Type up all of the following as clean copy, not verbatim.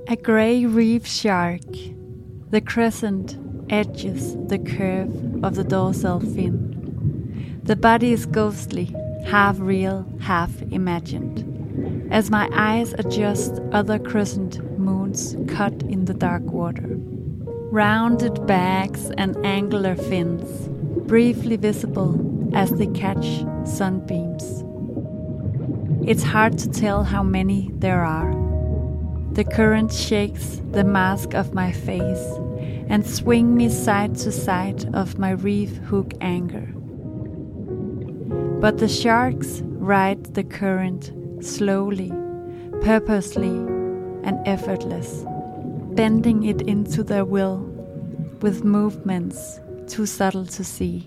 A grey reef shark. The crescent edges the curve of the dorsal fin. The body is ghostly, half real, half imagined. As my eyes adjust, other crescent moons cut in the dark water. Rounded backs and angular fins, briefly visible as they catch sunbeams. It's hard to tell how many there are. The current shakes the mask of my face and swing me side to side of my reef hook anchor. But the sharks ride the current slowly, purposely, and effortless, bending it into their will with movements too subtle to see.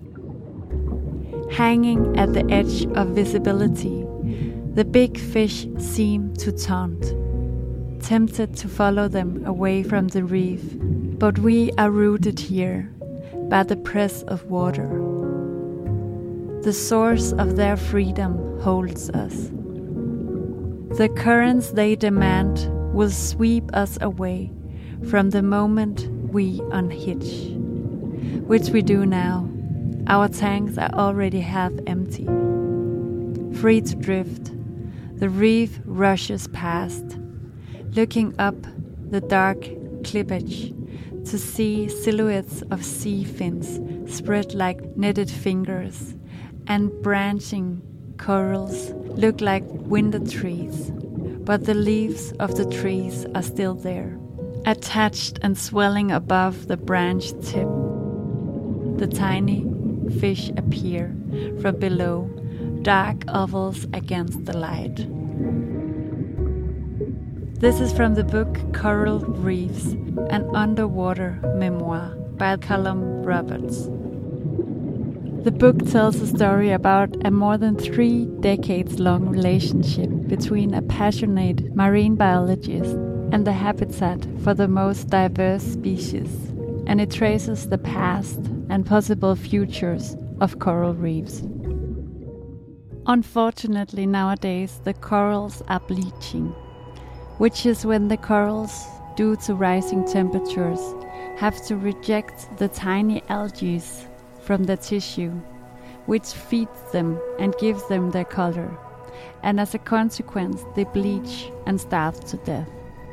Hanging at the edge of visibility, the big fish seem to taunt, tempted to follow them away from the reef, but we are rooted here by the press of water. The source of their freedom holds us. The currents they demand will sweep us away from the moment we unhitch, which we do now. Our tanks are already half empty. Free to drift, the reef rushes past, looking up the dark clippage to see silhouettes of sea fins spread like knitted fingers, and branching corals look like winter trees, but the leaves of the trees are still there, attached and swelling above the branched tip. The tiny fish appear from below, dark ovals against the light. This is from the book Coral Reefs, an underwater memoir by Callum Roberts. The book tells a story about a more than 3 decades long relationship between a passionate marine biologist and the habitat for the most diverse species, and it traces the past and possible futures of coral reefs. Unfortunately, nowadays the corals are bleaching, which is when the corals, due to rising temperatures, have to reject the tiny algae from the tissue, which feeds them and gives them their color, and as a consequence they bleach and starve to death.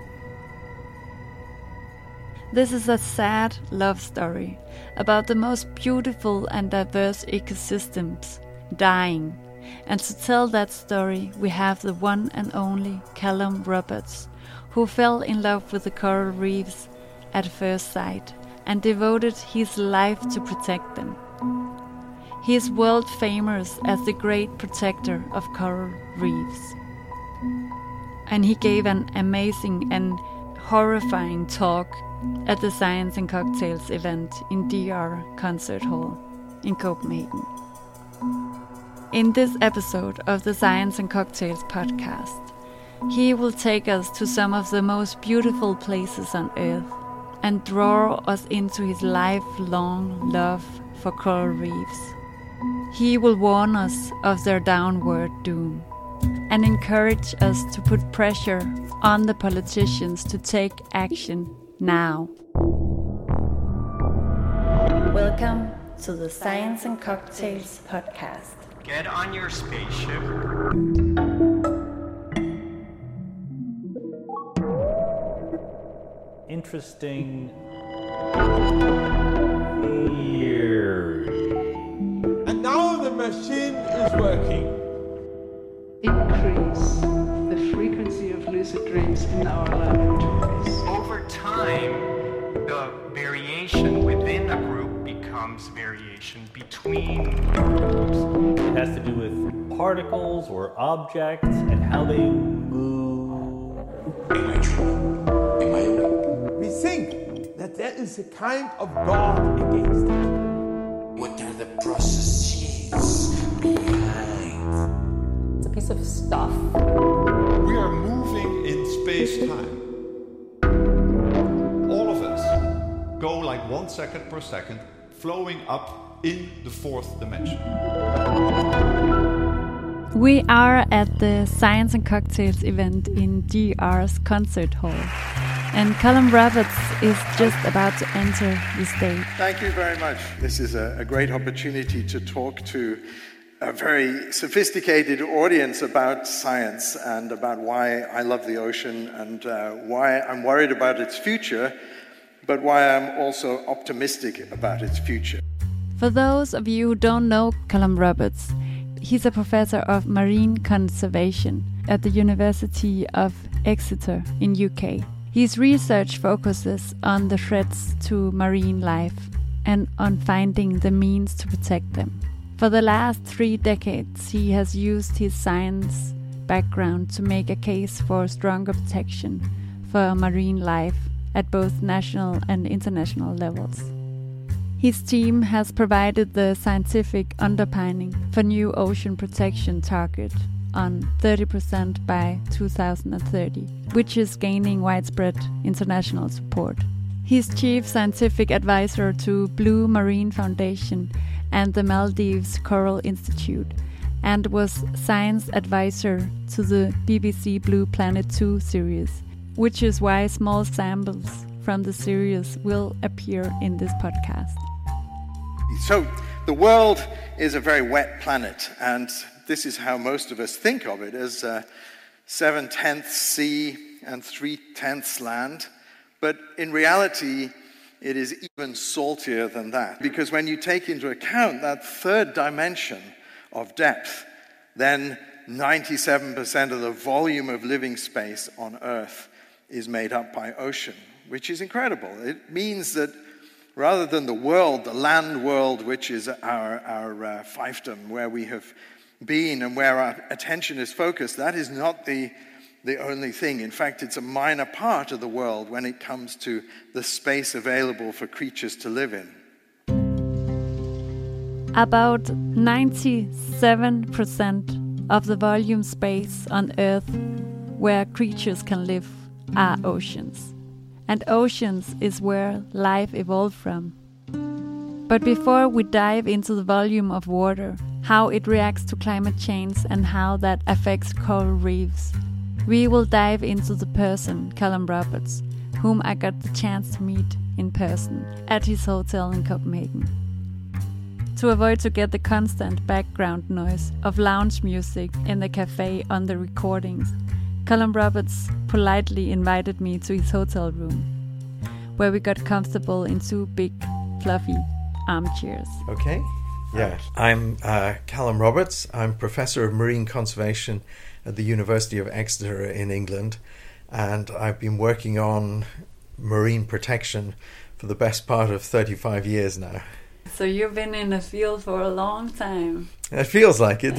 This is a sad love story about the most beautiful and diverse ecosystems dying, and to tell that story we have the one and only Callum Roberts, who fell in love with the coral reefs at first sight and devoted his life to protect them. He is world famous as the great protector of coral reefs. And he gave an amazing and horrifying talk at the Science and Cocktails event in DR Concert Hall in Copenhagen. In this episode of the Science and Cocktails podcast, he will take us to some of the most beautiful places on Earth and draw us into his lifelong love for coral reefs. He will warn us of their downward doom and encourage us to put pressure on the politicians to take action now. Welcome to the Science and Cocktails podcast. Get on your spaceship. Interesting theory. And now the machine is working. Increase the frequency of lucid dreams in our laboratories. Over time, the variation within a group becomes variation between groups. It has to do with particles or objects and how they move. Am I true? Am I real? We think that there is a kind of God against it. What are the processes behind? It's a piece of stuff. We are moving in space-time. All of us go like 1 second per second, flowing up in the 4th dimension. We are at the Science and Cocktails event in DR's concert hall, and Callum Roberts is just about to enter the stage. Thank you very much. This is a great opportunity to talk to a very sophisticated audience about science and about why I love the ocean and why I'm worried about its future, but why I'm also optimistic about its future. For those of you who don't know Callum Roberts, he's a professor of marine conservation at the University of Exeter in UK. His research focuses on the threats to marine life and on finding the means to protect them. For the last 3 decades, he has used his science background to make a case for stronger protection for marine life at both national and international levels. His team has provided the scientific underpinning for new ocean protection target on 30% by 2030, which is gaining widespread international support. He's chief scientific advisor to Blue Marine Foundation and the Maldives Coral Institute, and was science advisor to the BBC Blue Planet 2 series, which is why small samples from the series will appear in this podcast. So, the world is a very wet planet, and this is how most of us think of it, as 7/10 sea and 3/10 land. But in reality, it is even saltier than that. Because when you take into account that third dimension of depth, then 97% of the volume of living space on Earth is made up by ocean, which is incredible. It means that rather than the world, the land world, which is our fiefdom, where we have been and where our attention is focused, that is not the only thing. In fact, it's a minor part of the world when it comes to the space available for creatures to live in. About 97% of the volume space on Earth where creatures can live are oceans. And oceans is where life evolved from. But before we dive into the volume of water, how it reacts to climate change and how that affects coral reefs, we will dive into the person, Callum Roberts, whom I got the chance to meet in person at his hotel in Copenhagen. To avoid to get the constant background noise of lounge music in the cafe on the recordings, Callum Roberts politely invited me to his hotel room, where we got comfortable in 2 big, fluffy armchairs. Okay. Yeah, I'm Callum Roberts. I'm Professor of Marine Conservation at the University of Exeter in England, and I've been working on marine protection for the best part of 35 years now. So you've been in the field for a long time. It feels like it.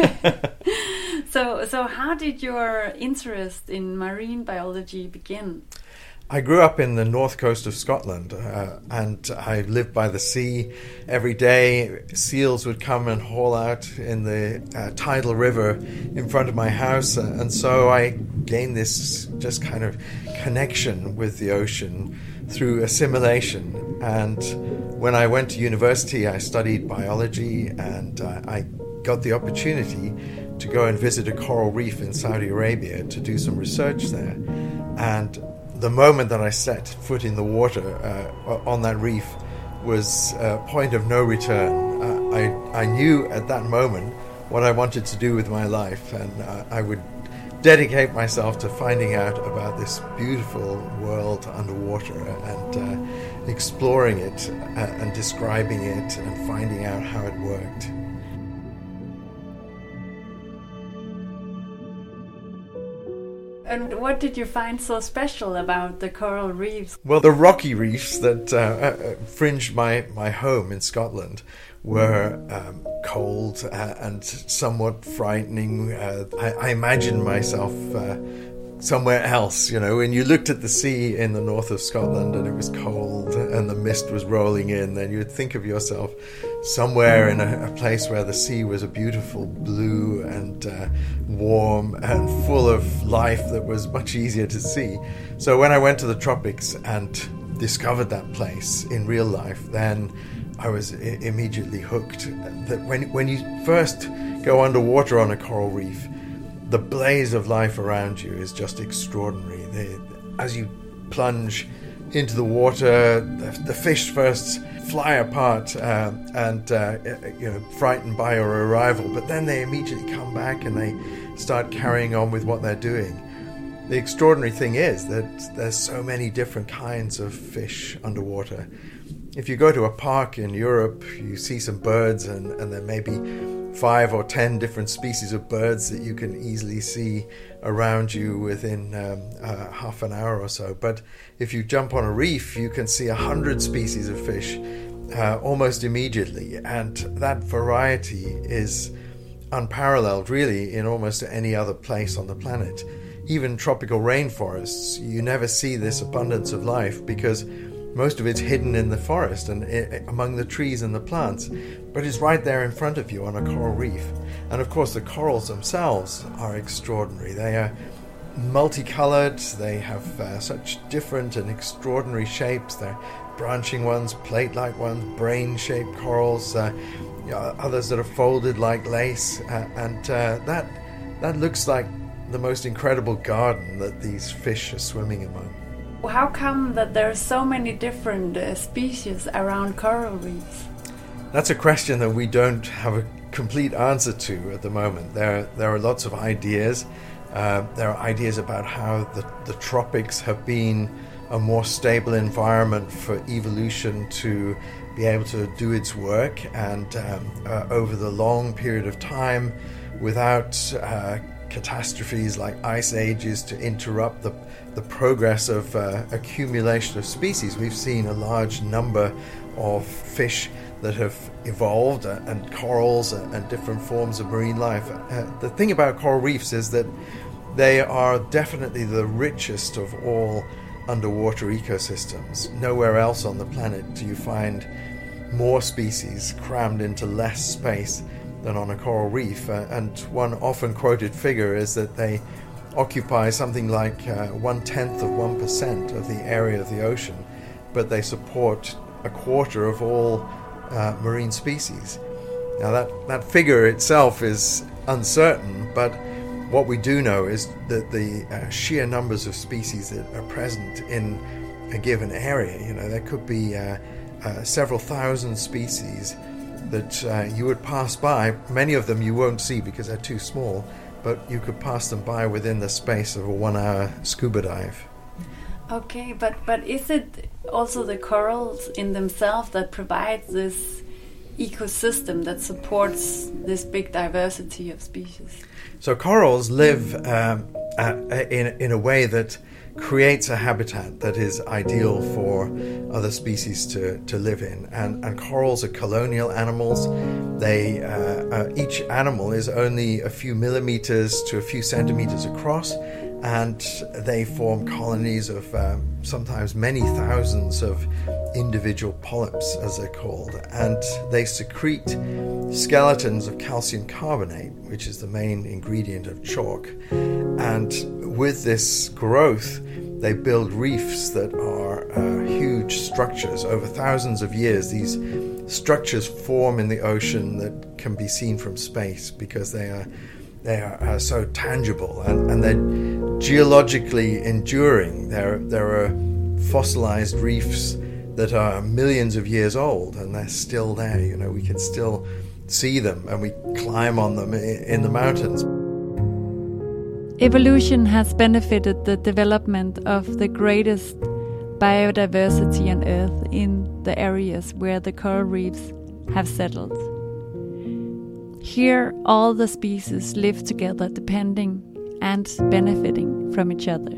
So how did your interest in marine biology begin? I grew up in the north coast of Scotland, and I lived by the sea. Every day, seals would come and haul out in the tidal river in front of my house, and so I gained this just kind of connection with the ocean through assimilation. And when I went to university, I studied biology, and I got the opportunity to go and visit a coral reef in Saudi Arabia to do some research there. And the moment that I set foot in the water on that reef was a point of no return. I knew at that moment what I wanted to do with my life, and I would dedicate myself to finding out about this beautiful world underwater and exploring it and describing it and finding out how it worked. And what did you find so special about the coral reefs? Well, the rocky reefs that fringed my home in Scotland were cold and somewhat frightening. I imagined myself somewhere else, you know. When you looked at the sea in the north of Scotland and it was cold and the mist was rolling in, then you would think of yourself somewhere in a place where the sea was a beautiful blue and warm and full of life that was much easier to see. So when I went to the tropics and discovered that place in real life, then I was immediately hooked. That when you first go underwater on a coral reef, the blaze of life around you is just extraordinary. As you plunge into the water, the fish first fly apart frightened by your arrival, but then they immediately come back and they start carrying on with what they're doing. The extraordinary thing is that there's so many different kinds of fish underwater. If you go to a park in Europe, you see some birds and there may be 5 or 10 different species of birds that you can easily see around you within half an hour or so. But if you jump on a reef, you can see 100 species of fish almost immediately. And that variety is unparalleled, really, in almost any other place on the planet. Even tropical rainforests, you never see this abundance of life because most of it's hidden in the forest and among the trees and the plants, but it's right there in front of you on a coral reef. And of course the corals themselves are extraordinary. They are multicolored, they have such different and extraordinary shapes. They're branching ones, plate-like ones, brain-shaped corals, others that are folded like lace, and that looks like the most incredible garden that these fish are swimming among. How come that there are so many different species around coral reefs? That's a question that we don't have a complete answer to at the moment. There are lots of ideas. There are ideas about how the tropics have been a more stable environment for evolution to be able to do its work, and over the long period of time, without catastrophes like ice ages to interrupt the progress of accumulation of species, we've seen a large number of fish that have evolved, and corals and different forms of marine life. The thing about coral reefs is that they are definitely the richest of all underwater ecosystems. Nowhere else on the planet do you find more species crammed into less space than on a coral reef, and one often quoted figure is that they occupy something like 1/10% of the area of the ocean, but they support 1/4 of all marine species. Now that figure itself is uncertain, but what we do know is that the sheer numbers of species that are present in a given area, there could be several thousand species that you would pass by. Many of them you won't see because they're too small, but you could pass them by within the space of a 1-hour scuba dive. Okay, but is it also the corals in themselves that provide this ecosystem that supports this big diversity of species? So corals live in a way that creates a habitat that is ideal for other species to live in. And corals are colonial animals. They each animal is only a few millimeters to a few centimeters across, and they form colonies of sometimes many thousands of individual polyps, as they're called, and they secrete skeletons of calcium carbonate, which is the main ingredient of chalk. And with this growth, they build reefs that are huge structures. Over thousands of years, these structures form in the ocean that can be seen from space because they are so tangible, and they're geologically enduring. There are fossilized reefs that are millions of years old, and they're still there. We can still see them, and we climb on them in the mountains. Evolution has benefited the development of the greatest biodiversity on Earth in the areas where the coral reefs have settled. Here, all the species live together, depending and benefiting from each other.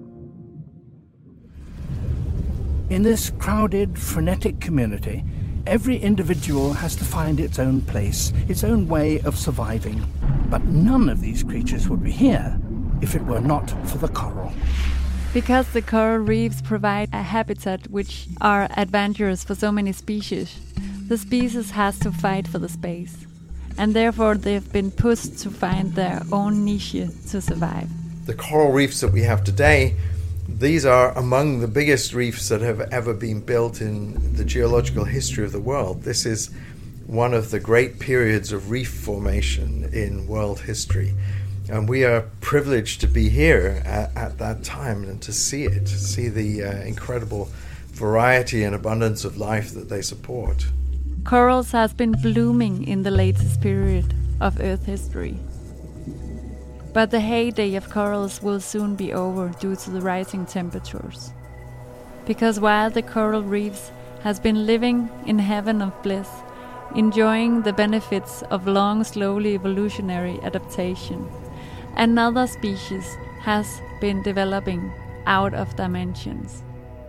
In this crowded, frenetic community, every individual has to find its own place, its own way of surviving. But none of these creatures would be here if it were not for the coral. Because the coral reefs provide a habitat which are advantageous for so many species, the species has to fight for the space. And therefore they've been pushed to find their own niche to survive. The coral reefs that we have today, these are among the biggest reefs that have ever been built in the geological history of the world. This is one of the great periods of reef formation in world history. And we are privileged to be here at that time and to see it, to see the incredible variety and abundance of life that they support. Corals has been blooming in the latest period of Earth history. But the heyday of corals will soon be over due to the rising temperatures. Because while the coral reefs has been living in heaven of bliss, enjoying the benefits of long, slowly evolutionary adaptation, another species has been developing out of dimensions.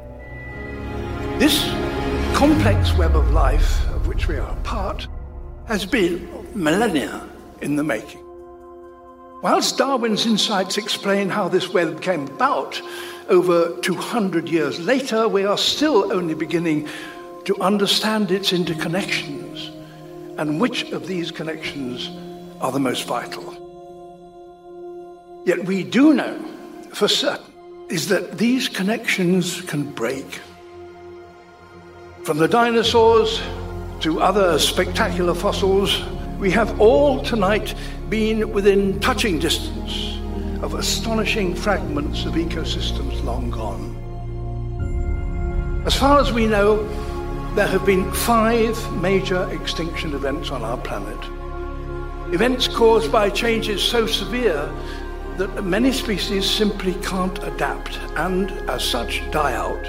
This complex web of life, of which we are a part, has been millennia in the making. Whilst Darwin's insights explain how this web came about, over 200 years later, we are still only beginning to understand its interconnections and which of these connections are the most vital. Yet we do know for certain is that these connections can break. From the dinosaurs to other spectacular fossils, we have all tonight been within touching distance of astonishing fragments of ecosystems long gone. As far as we know, there have been 5 major extinction events on our planet. Events caused by changes so severe that many species simply can't adapt and, as such, die out.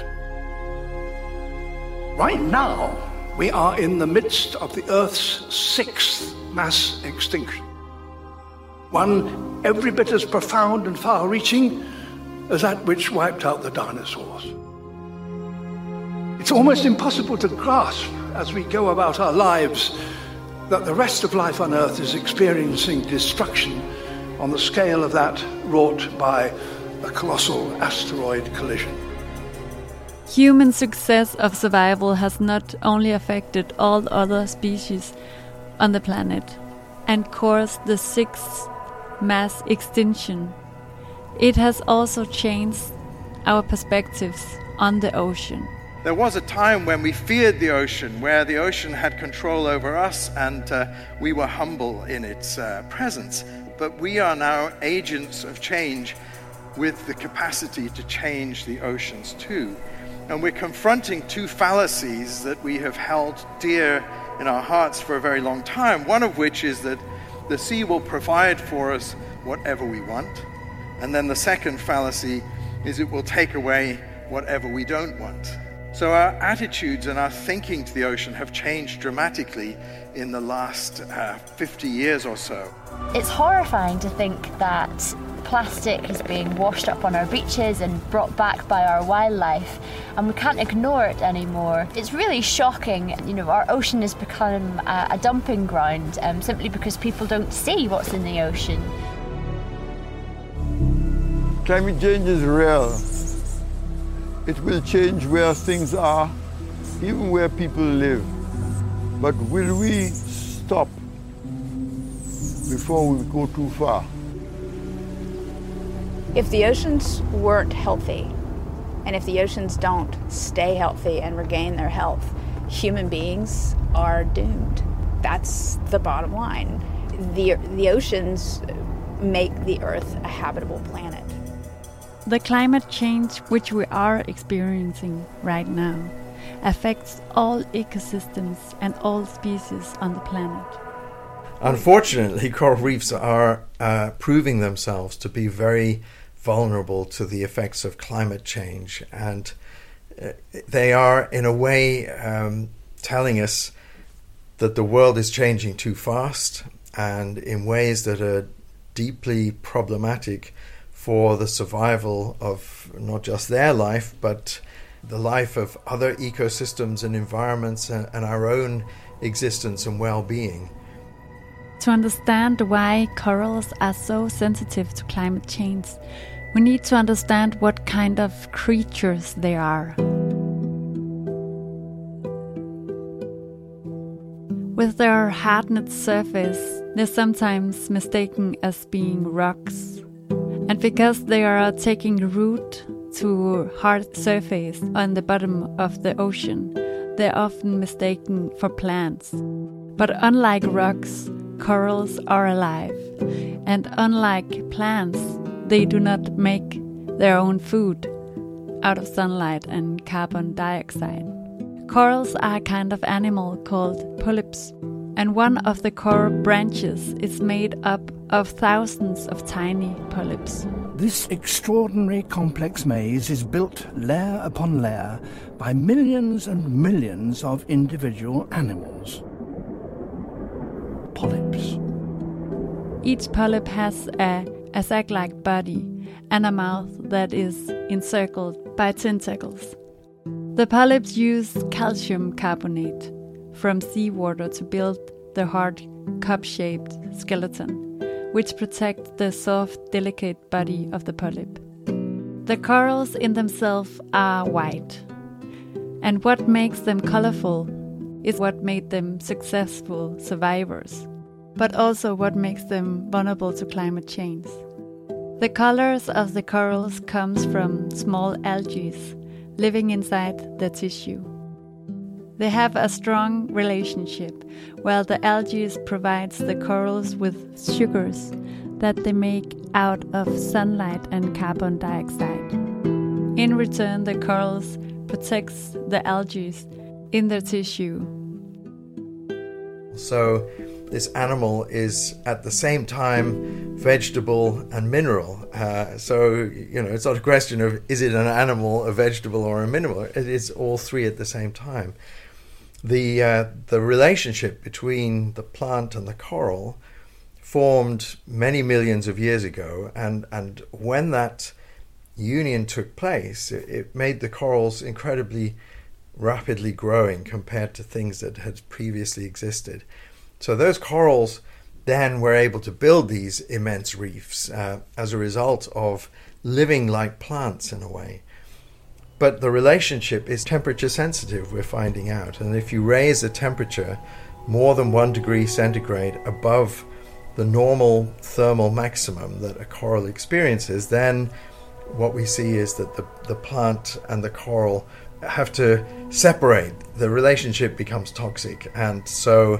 Right now, we are in the midst of the Earth's 6th mass extinction. One every bit as profound and far-reaching as that which wiped out the dinosaurs. It's almost impossible to grasp as we go about our lives that the rest of life on Earth is experiencing destruction on the scale of that wrought by a colossal asteroid collision. Human success of survival has not only affected all other species on the planet and caused the 6th mass extinction, it has also changed our perspectives on the ocean. There was a time when we feared the ocean, where the ocean had control over us and we were humble in its presence. But we are now agents of change with the capacity to change the oceans too. And we're confronting 2 fallacies that we have held dear in our hearts for a very long time. One of which is that the sea will provide for us whatever we want. And then the second fallacy is it will take away whatever we don't want. So our attitudes and our thinking to the ocean have changed dramatically in the last 50 years or so. It's horrifying to think that plastic is being washed up on our beaches and brought back by our wildlife, and we can't ignore it anymore. It's really shocking. Our ocean has become a dumping ground simply because people don't see what's in the ocean. Climate change is real. It will change where things are, even where people live. But will we stop before we go too far? If the oceans weren't healthy, and if the oceans don't stay healthy and regain their health, human beings are doomed. That's the bottom line. The oceans make the Earth a habitable planet. The climate change which we are experiencing right now affects all ecosystems and all species on the planet. Unfortunately, coral reefs are proving themselves to be very vulnerable to the effects of climate change, and they are in a way telling us that the world is changing too fast and in ways that are deeply problematic for the survival of not just their life, but the life of other ecosystems and environments and our own existence and well-being. To understand why corals are so sensitive to climate change, we need to understand what kind of creatures they are. With their hardened surface, they're sometimes mistaken as being rocks. And because they are taking root to hard surface on the bottom of the ocean, they're often mistaken for plants. But unlike rocks, corals are alive. And unlike plants, they do not make their own food out of sunlight and carbon dioxide. Corals are a kind of animal called polyps, and one of the coral branches is made up of thousands of tiny polyps. This extraordinary complex maze is built layer upon layer by millions and millions of individual animals. Polyps. Each polyp has a sac-like body and a mouth that is encircled by tentacles. The polyps use calcium carbonate from seawater to build the hard cup-shaped skeleton, which protects the soft, delicate body of the polyp. The corals in themselves are white, and what makes them colorful is what made them successful survivors, but also what makes them vulnerable to climate change. The colors of the corals comes from small algae living inside the tissue. They have a strong relationship, while the algae provides the corals with sugars that they make out of sunlight and carbon dioxide. In return, the corals protects the algae in their tissue. So this animal is at the same time vegetable and mineral. So it's not a question of is it an animal, a vegetable, or a mineral. It is all three at the same time. The relationship between the plant and the coral formed many millions of years ago, and when that union took place, it made the corals incredibly rapidly growing compared to things that had previously existed. So those corals then were able to build these immense reefs as a result of living like plants in a way. But the relationship is temperature sensitive, we're finding out. And if you raise the temperature more than 1 degree centigrade above the normal thermal maximum that a coral experiences, then what we see is that the plant and the coral have to separate. The relationship becomes toxic. And so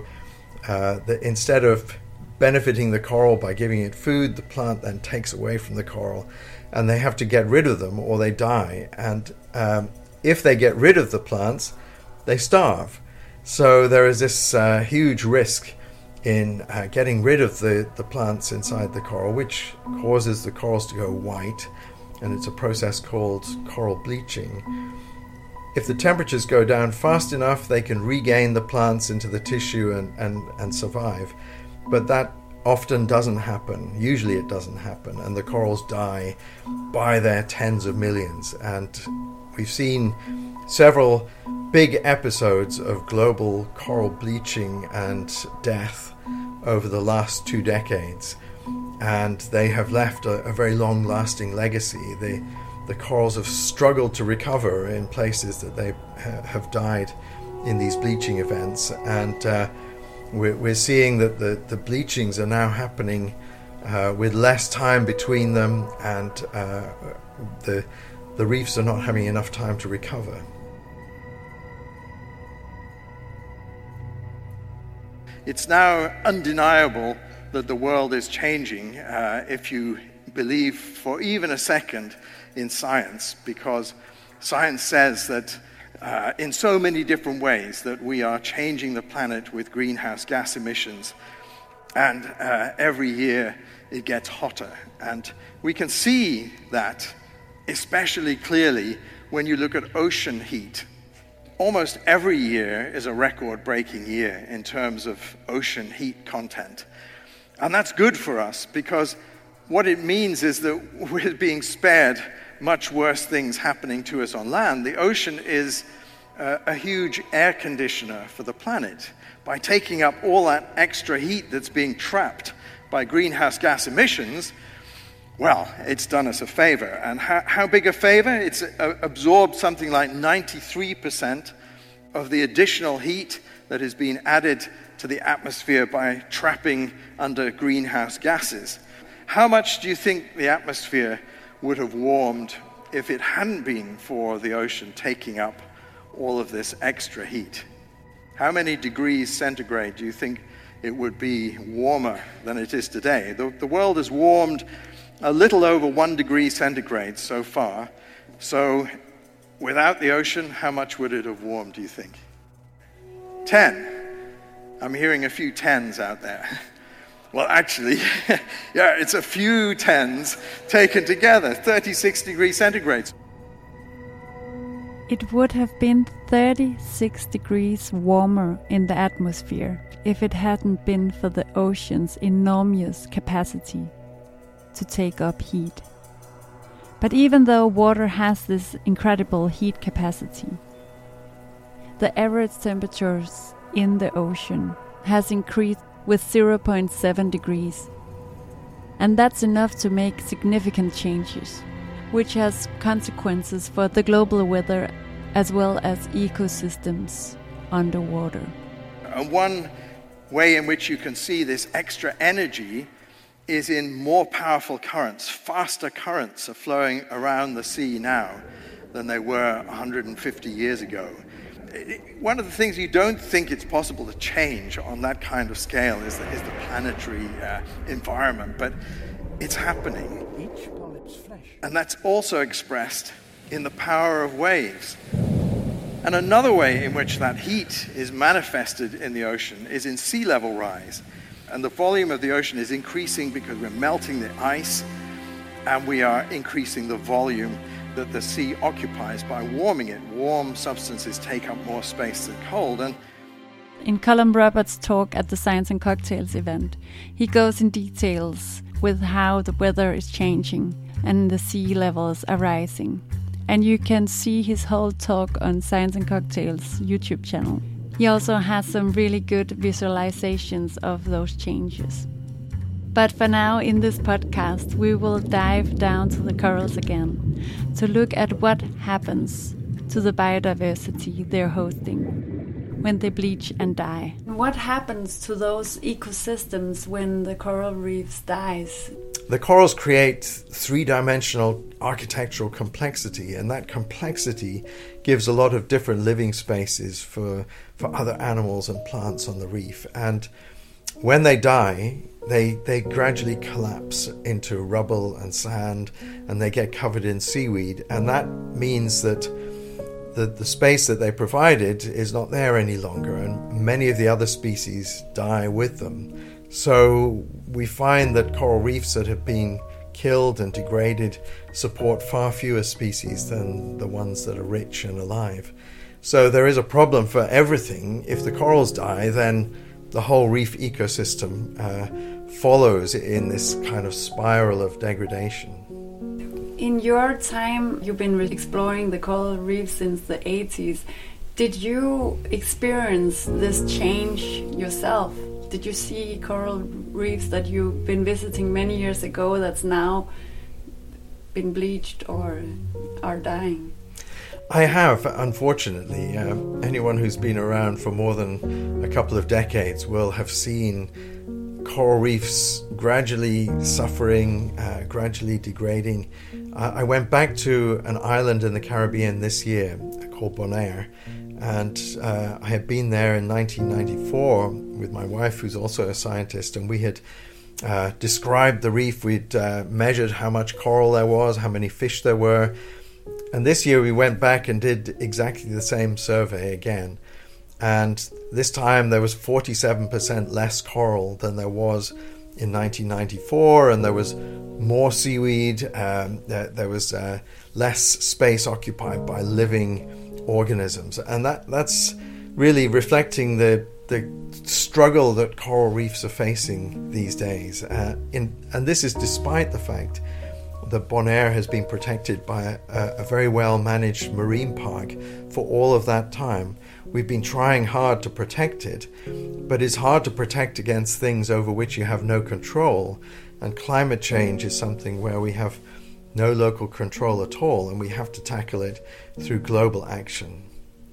instead of benefiting the coral by giving it food, the plant then takes away from the coral, and they have to get rid of them or they die. And if they get rid of the plants, they starve. So there is this huge risk in getting rid of the plants inside the coral, which causes the corals to go white, and it's a process called coral bleaching. If the temperatures go down fast enough, they can regain the plants into the tissue and survive. But that often doesn't happen. Usually it doesn't happen, and the corals die by their tens of millions. And we've seen several big episodes of global coral bleaching and death over the last 2 decades, and they have left a very long-lasting legacy. The corals have struggled to recover in places that they have died in these bleaching events, and we're seeing that the bleachings are now happening with less time between them, and the reefs are not having enough time to recover. It's now undeniable that the world is changing if you believe for even a second in science, because science says that in so many different ways that we are changing the planet with greenhouse gas emissions, and every year it gets hotter. And we can see that especially clearly when you look at ocean heat. Almost every year is a record-breaking year in terms of ocean heat content. And that's good for us, because what it means is that we're being spared much worse things happening to us on land. The ocean is a huge air conditioner for the planet. By taking up all that extra heat that's being trapped by greenhouse gas emissions, well, it's done us a favor. And how big a favor? It's absorbed something like 93% of the additional heat that has been added to the atmosphere by trapping under greenhouse gases. How much do you think the atmosphere would have warmed if it hadn't been for the ocean taking up all of this extra heat? How many degrees centigrade do you think it would be warmer than it is today? The world has warmed a little over 1 degree centigrade so far. So without the ocean, how much would it have warmed, do you think? 10. I'm hearing a few 10s out there. Well, actually, yeah, it's a few 10s taken together, 36 degrees centigrade. It would have been 36 degrees warmer in the atmosphere if it hadn't been for the ocean's enormous capacity to take up heat. But even though water has this incredible heat capacity, the average temperatures in the ocean has increased with 0.7 degrees. And that's enough to make significant changes, which has consequences for the global weather as well as ecosystems underwater. And one way in which you can see this extra energy is in more powerful currents. Faster currents are flowing around the sea now than they were 150 years ago. One of the things you don't think it's possible to change on that kind of scale is the planetary environment, but it's happening. And that's also expressed in the power of waves. And another way in which that heat is manifested in the ocean is in sea level rise. And the volume of the ocean is increasing because we're melting the ice and we are increasing the volume that the sea occupies by warming it. Warm substances take up more space than cold. And in Colum Roberts' talk at the Science and Cocktails event, he goes in details with how the weather is changing and the sea levels are rising. And you can see his whole talk on Science and Cocktails' YouTube channel. He also has some really good visualizations of those changes. But for now, in this podcast, we will dive down to the corals again to look at what happens to the biodiversity they're hosting when they bleach and die. What happens to those ecosystems when the coral reefs dies? The corals create three-dimensional architectural complexity, and that complexity gives a lot of different living spaces for other animals and plants on the reef. And when they die, they gradually collapse into rubble and sand, and they get covered in seaweed. And that means that the space that they provided is not there any longer, and many of the other species die with them. So we find that coral reefs that have been killed and degraded support far fewer species than the ones that are rich and alive. So there is a problem for everything. If the corals die, then the whole reef ecosystem follows in this kind of spiral of degradation. In your time, you've been exploring the coral reef since the 80s. Did you experience this change yourself? Did you see coral reefs that you've been visiting many years ago that's now been bleached or are dying? I have, unfortunately. Anyone who's been around for more than a couple of decades will have seen coral reefs gradually suffering, gradually degrading. I went back to an island in the Caribbean this year called Bonaire, and I had been there in 1994 with my wife, who's also a scientist, and we had described the reef. We'd measured how much coral there was, how many fish there were. And this year we went back and did exactly the same survey again. And this time there was 47% less coral than there was in 1994, and there was more seaweed. There was less space occupied by living organisms. And that's really reflecting the struggle that coral reefs are facing these days. And this is despite the fact that Bonaire has been protected by a very well-managed marine park for all of that time. We've been trying hard to protect it, but it's hard to protect against things over which you have no control, and climate change is something where we have no local control at all, and we have to tackle it through global action.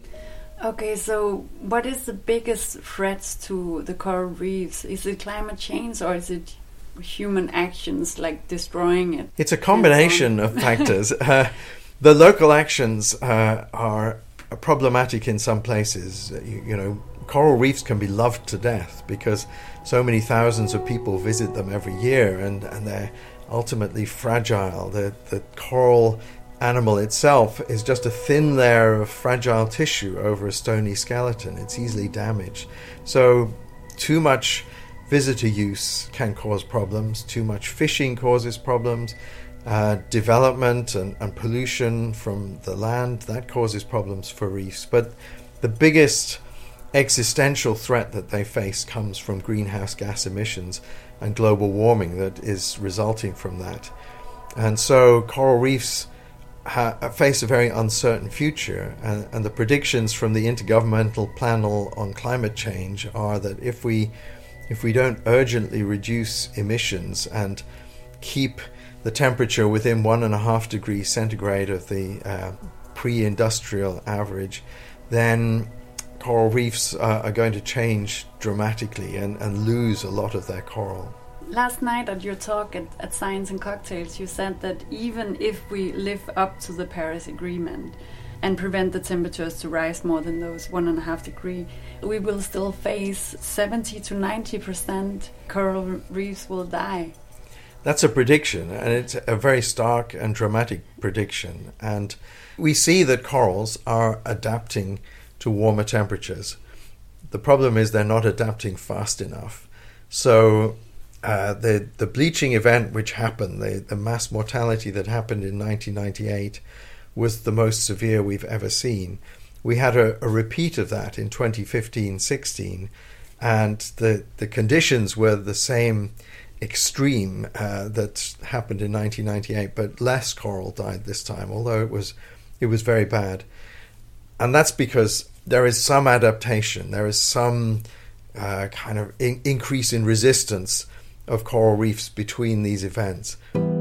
Okay, so what is the biggest threats to the coral reefs? Is it climate change, or is it human actions like destroying it? It's a combination of factors. The local actions are problematic in some places. You know, coral reefs can be loved to death because so many thousands of people visit them every year, and they're ultimately fragile. The coral animal itself is just a thin layer of fragile tissue over a stony skeleton. It's easily damaged. So too much visitor use can cause problems. Too much fishing causes problems. Development and pollution from the land, that causes problems for reefs. But the biggest existential threat that they face comes from greenhouse gas emissions and global warming that is resulting from that. And so coral reefs face a very uncertain future, and the predictions from the Intergovernmental Panel on Climate Change are that if we don't urgently reduce emissions and keep the temperature within 1.5 degrees centigrade of the pre-industrial average, then coral reefs are going to change dramatically and lose a lot of their coral. Last night at your talk at Science and Cocktails, you said that even if we live up to the Paris Agreement and prevent the temperatures to rise more than those 1.5 degrees, we will still face 70 to 90% coral reefs will die. That's a prediction, and it's a very stark and dramatic prediction. And we see that corals are adapting to warmer temperatures. The problem is they're not adapting fast enough. So the bleaching event which happened, the mass mortality that happened in 1998, was the most severe we've ever seen. We had a repeat of that in 2015-16, and the conditions were the same extreme that happened in 1998, but less coral died this time, although it was very bad. And that's because there is some adaptation, there is some kind of increase in resistance of coral reefs between these events.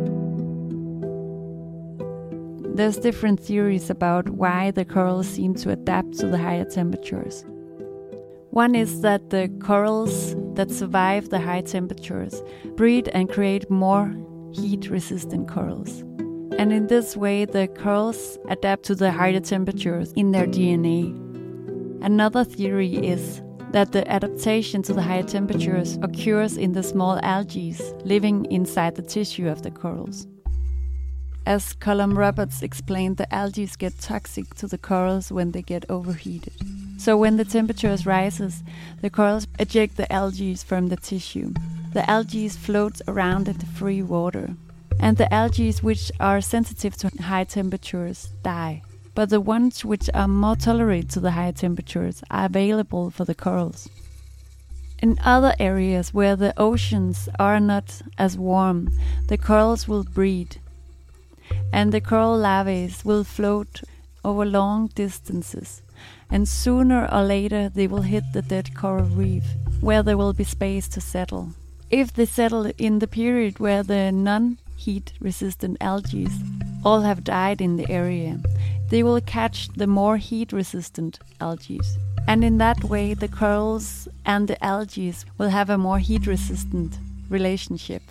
There's different theories about why the corals seem to adapt to the higher temperatures. One is that the corals that survive the high temperatures breed and create more heat-resistant corals. And in this way, the corals adapt to the higher temperatures in their DNA. Another theory is that the adaptation to the higher temperatures occurs in the small algae living inside the tissue of the corals. As Colum Roberts explained, the algae get toxic to the corals when they get overheated. So when the temperatures rises, the corals eject the algae from the tissue. The algae float around in the free water. And the algae which are sensitive to high temperatures die. But the ones which are more tolerant to the high temperatures are available for the corals. In other areas where the oceans are not as warm, the corals will breed. And the coral larvae will float over long distances. And sooner or later they will hit the dead coral reef, where there will be space to settle. If they settle in the period where the non-heat-resistant algae all have died in the area, they will catch the more heat-resistant algae. And in that way the corals and the algae will have a more heat-resistant relationship.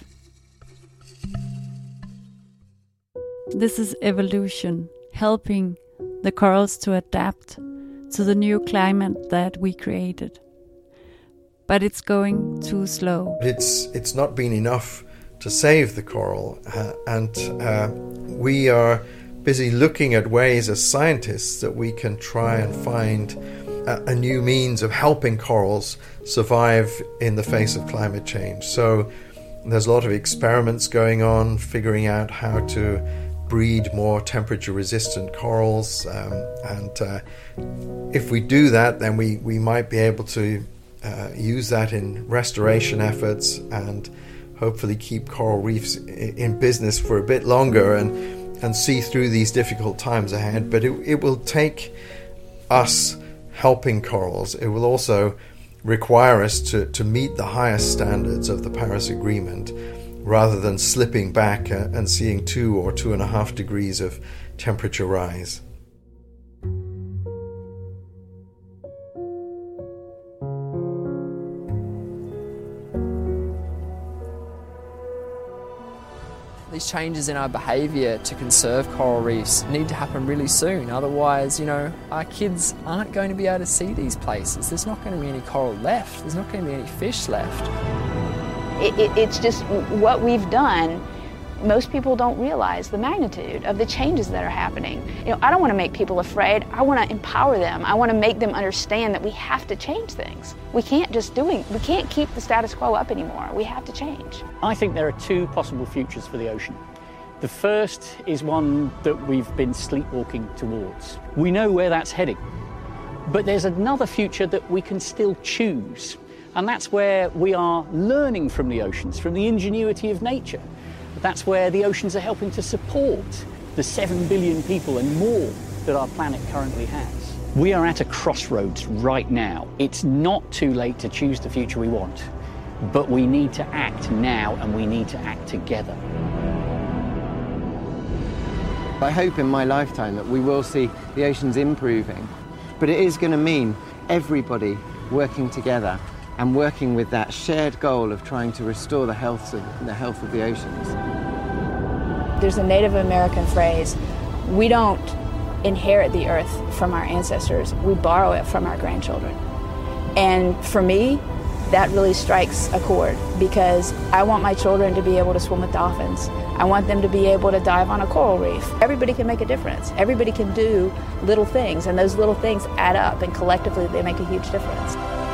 This is evolution, helping the corals to adapt to the new climate that we created. But it's going too slow. It's not been enough to save the coral, and we are busy looking at ways as scientists that we can try and find a new means of helping corals survive in the face of climate change. So there's a lot of experiments going on, figuring out how to breed more temperature-resistant corals, and if we do that, then we might be able to use that in restoration efforts and hopefully keep coral reefs in business for a bit longer and see through these difficult times ahead. But it will take us helping corals. It will also require us to meet the highest standards of the Paris Agreement, rather than slipping back and seeing 2 or 2.5 degrees of temperature rise. These changes in our behaviour to conserve coral reefs need to happen really soon. Otherwise, our kids aren't going to be able to see these places. There's not going to be any coral left. There's not going to be any fish left. It's just what we've done. Most people don't realize the magnitude of the changes that are happening. I don't want to make people afraid. I want to empower them. I want to make them understand that we have to change things. We can't keep the status quo up anymore. We have to change. I think there are two possible futures for the ocean. The first is one that we've been sleepwalking towards. We know where that's heading. But there's another future that we can still choose. And that's where we are learning from the oceans, from the ingenuity of nature. That's where the oceans are helping to support the 7 billion people and more that our planet currently has. We are at a crossroads right now. It's not too late to choose the future we want, but we need to act now and we need to act together. I hope in my lifetime that we will see the oceans improving, but it is going to mean everybody working together and working with that shared goal of trying to restore the health of the oceans. There's a Native American phrase, we don't inherit the earth from our ancestors, we borrow it from our grandchildren. And for me, that really strikes a chord, because I want my children to be able to swim with dolphins. I want them to be able to dive on a coral reef. Everybody can make a difference. Everybody can do little things, and those little things add up, and collectively they make a huge difference.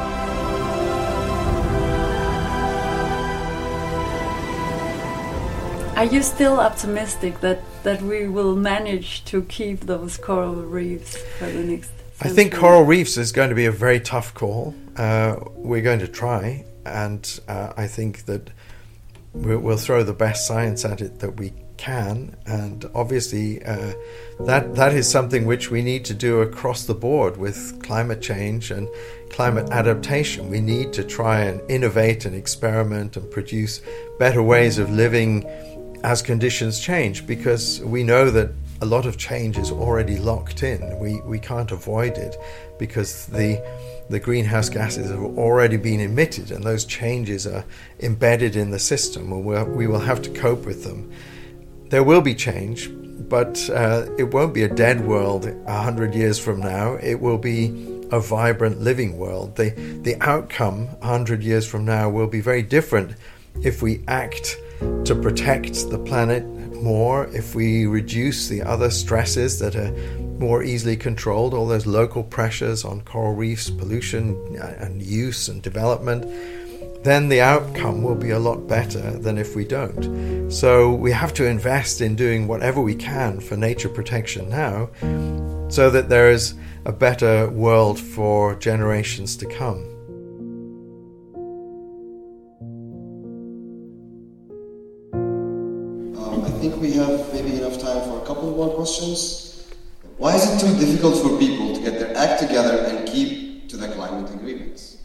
Are you still optimistic that we will manage to keep those coral reefs for the next century? I think coral reefs is going to be a very tough call. We're going to try, and I think that we'll throw the best science at it that we can, and obviously that is something which we need to do across the board with climate change and climate adaptation. We need to try and innovate and experiment and produce better ways of living as conditions change, because we know that a lot of change is already locked in. We can't avoid it because the greenhouse gases have already been emitted, and those changes are embedded in the system, and we will have to cope with them. There will be change, but it won't be a dead world 100 years from now. It will be a vibrant living world. The outcome 100 years from now will be very different if we act to protect the planet more, if we reduce the other stresses that are more easily controlled, all those local pressures on coral reefs, pollution and use and development, then the outcome will be a lot better than if we don't. So we have to invest in doing whatever we can for nature protection now, so that there is a better world for generations to come. I think we have maybe enough time for a couple more questions. Why is it too difficult for people to get their act together and keep to the climate agreements?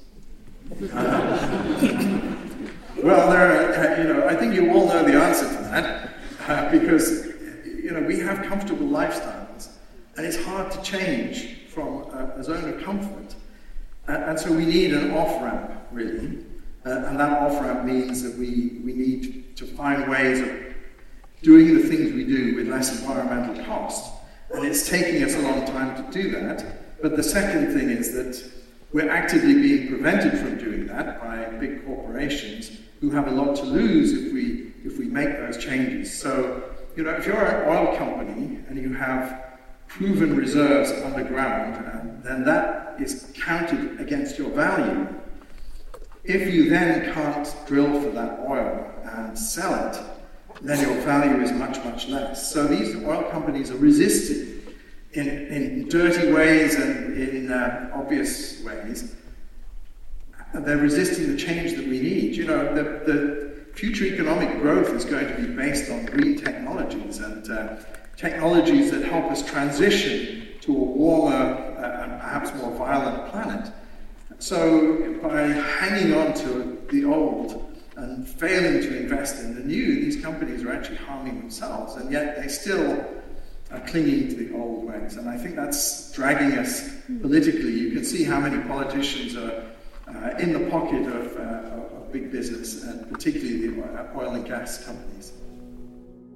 Well, I think you all know the answer to that, because we have comfortable lifestyles, and it's hard to change from a zone of comfort, and so we need an off-ramp, really, and that off-ramp means that we need to find ways of doing the things we do with less environmental cost, and it's taking us a long time to do that. But the second thing is that we're actively being prevented from doing that by big corporations who have a lot to lose if we make those changes. So, if you're an oil company and you have proven reserves underground, then that is counted against your value. If you then can't drill for that oil and sell it, then your value is much, much less. So these oil companies are resisting in dirty ways and in obvious ways. They're resisting the change that we need. The future economic growth is going to be based on green technologies and technologies that help us transition to a warmer and perhaps more violent planet. So by hanging on to the old and failing to invest in the new, these companies are actually harming themselves, and yet they still are clinging to the old ways. And I think that's dragging us politically. You can see how many politicians are in the pocket of big business, and particularly the oil and gas companies.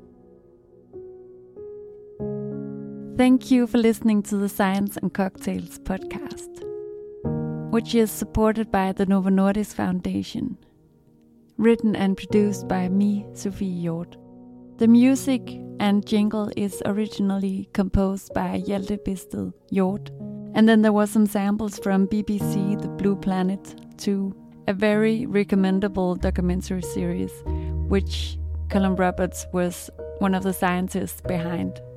Thank you for listening to the Science and Cocktails podcast, which is supported by the Novo Nordisk Foundation. Written and produced by me, Sophie Hjort. The music and jingle is originally composed by Hjalte Bisted Hjort. And then there was some samples from BBC The Blue Planet 2, a very recommendable documentary series, which Colin Roberts was one of the scientists behind.